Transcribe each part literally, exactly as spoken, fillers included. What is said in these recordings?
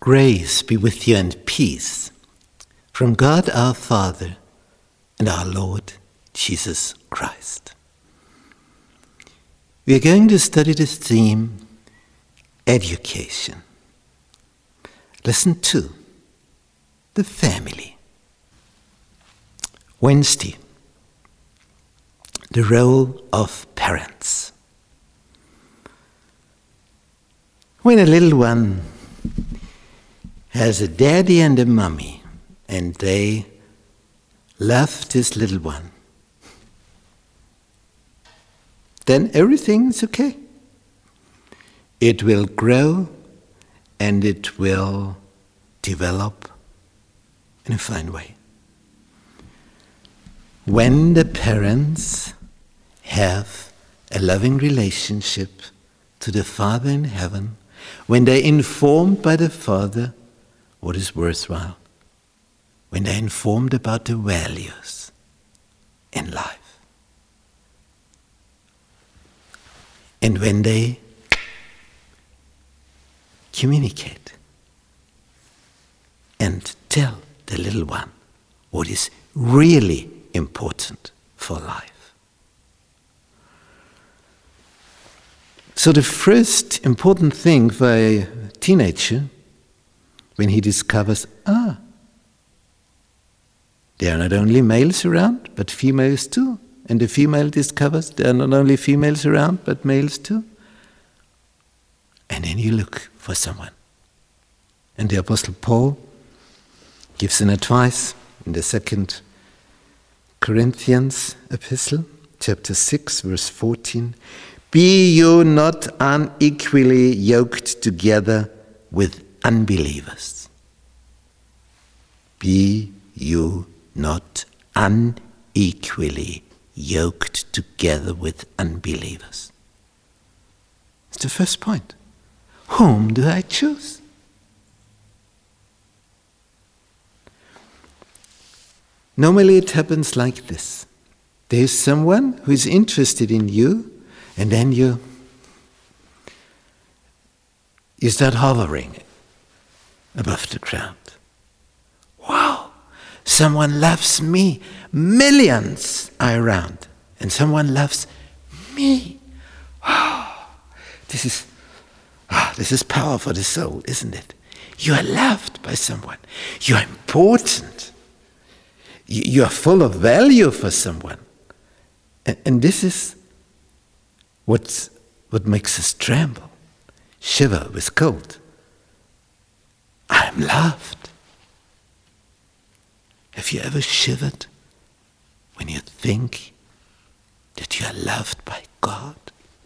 Grace be with you and peace from God our Father and our Lord Jesus Christ. We are going to study the theme, education. Lesson two, the family. Wednesday, the role of parents. When a little one has a daddy and a mummy, and they love this little one, then everything's okay. It will grow and it will develop in a fine way. When the parents have a loving relationship to the Father in heaven, when they're informed by the Father what is worthwhile, when they're informed about the values in life, and when they communicate and tell the little one what is really important for life. So the first important thing for a teenager, when he discovers, ah, there are not only males around, but females too. And the female discovers there are not only females around, but males too. And then you look for someone. And the Apostle Paul gives an advice in the second Corinthians epistle, chapter six, verse fourteen. Be you not unequally yoked together with unbelievers. Be you not unequally yoked together with unbelievers. It's the first point. Whom do I choose? Normally it happens like this. There is someone who is interested in you, and then you, you start hovering above the ground. Wow, someone loves me. Millions are around, and someone loves me. Wow, this is, oh, this is power for the soul, isn't it? You are loved by someone. You are important. You, you are full of value for someone. And, and this is what's, what makes us tremble, shiver with cold. I am loved. Have you ever shivered when you think that you are loved by God?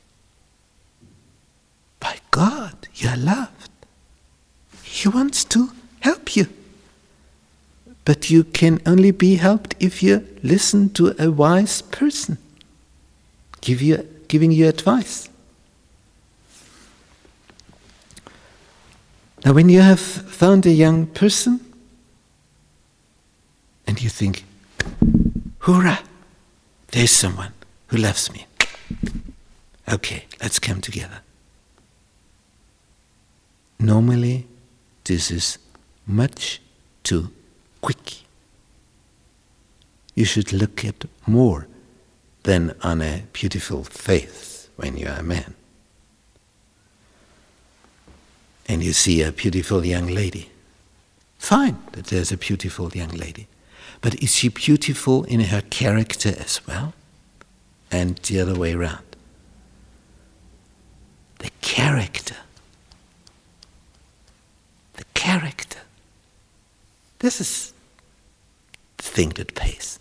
By God, you are loved. He wants to help you. But you can only be helped if you listen to a wise person, give you, giving you advice. Now, when you have found a young person, and you think, hoorah, there's someone who loves me. Okay, let's come together. Normally, this is much too quick. You should look at more than on a beautiful face when you are a man. And you see a beautiful young lady. Fine that there's a beautiful young lady. But is she beautiful in her character as well? And the other way around. The character. The character. This is the thing that pays.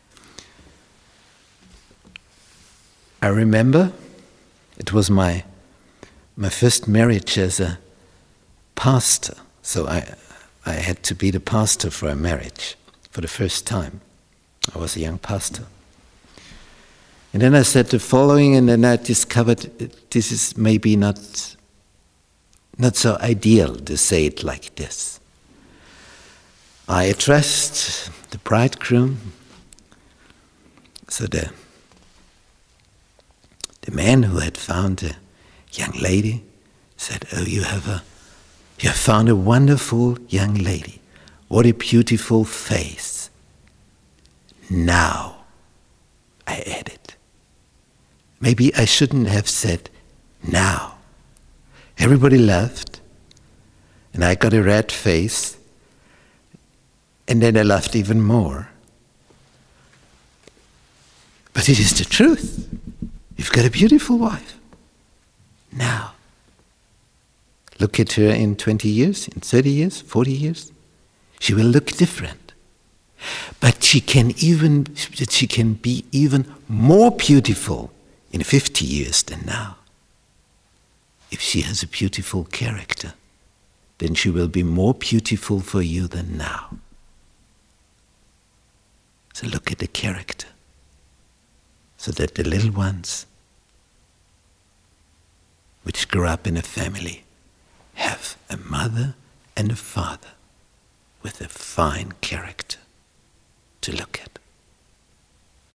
I remember it was my my first marriage as a pastor. So I I had to be the pastor for a marriage for the first time. I was a young pastor. And then I said the following, and then I discovered this is maybe not not so ideal to say it like this. I addressed the bridegroom, so the the man who had found a young lady said, "Oh, you have a you have found a wonderful young lady. What a beautiful face. Now, I added. Maybe I shouldn't have said now. Everybody laughed, and I got a red face, and then I laughed even more. But it is the truth. You've got a beautiful wife. Now. Look at her in twenty years, in thirty years, forty years. She will look different. But she can even, she can be even more beautiful in fifty years than now. If she has a beautiful character, then she will be more beautiful for you than now. So look at the character, so that the little ones which grew up in a family have a mother and a father with a fine character to look at.